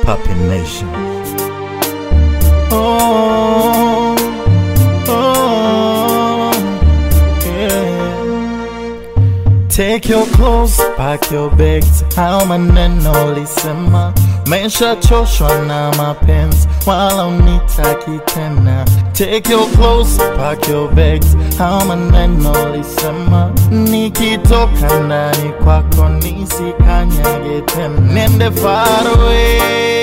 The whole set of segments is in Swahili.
Poppin' Nation. Oh, oh, yeah. Take your clothes, pack your bags. Hao maneno lisema, maisha choshwa na mapenzi, wala unitaki tena. Take your clothes, pack your bags. Hao maneno lisema, nikitoka ndani kwako nisikanyage tena. Nende far away,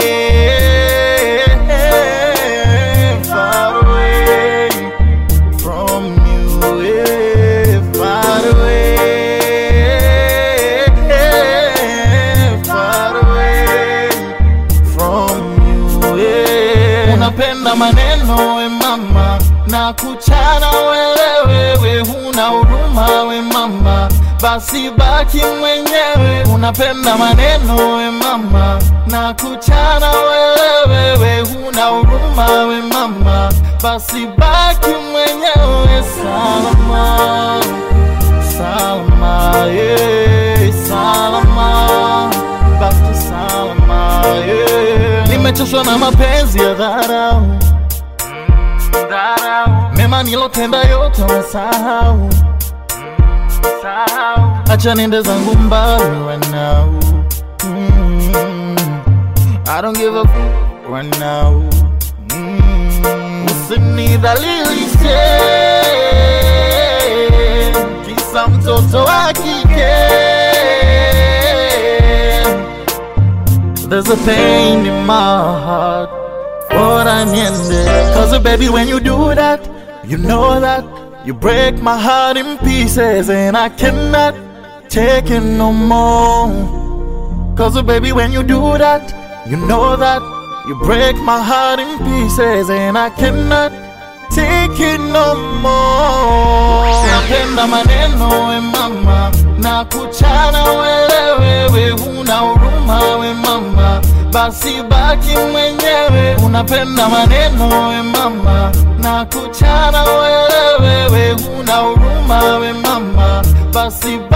far away from you, far away, far away from you. Unapenda maneno we mama, na kuchana wewe, huna huruma we mama, basi baki mwenyewe. Unapenda maneno we mama, na kuchana wewe, huna huruma we mama, basi baki mwenyewe. Salama, salama, yeah, salama, baki salama, yeah. Nimechoshwa na mapenzi ya dharau, mema nilotenda yote umesahau. Acha niende zangu mbali right now. I don't give a f*** right now. Usinidhalilishe kisa mtoto wa kike. There's a pain in my heart, bora niende. Cause baby when you do that, you know that you break my heart in pieces, and I cannot take it no more. Cause baby when you do that, you know that you break my heart in pieces, and I cannot take it no more. Napenda maneno we mama, na kuchana wewe, huna huruma we mama, basi baki mwenyewe. Unapenda maneno we mama, na kuchana wewe, huna huruma we mama, basi